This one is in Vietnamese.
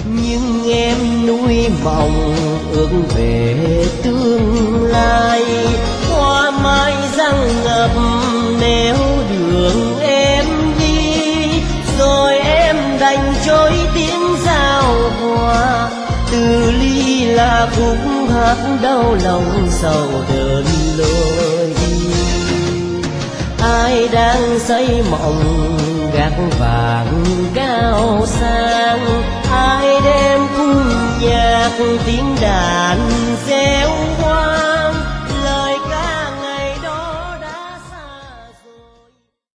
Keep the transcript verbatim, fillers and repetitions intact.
nhưng em nuôi mộng ước về tương lai. Hoa mai răng ngập nếu đường em đi, rồi em đành trôi tiếng giao hoa. Từ ly là khúc hát đau lòng sầu đơn lối. Ai đang xây mộng gác vàng cao sang, ai đem cung nhạc tiếng đàn reo hoa.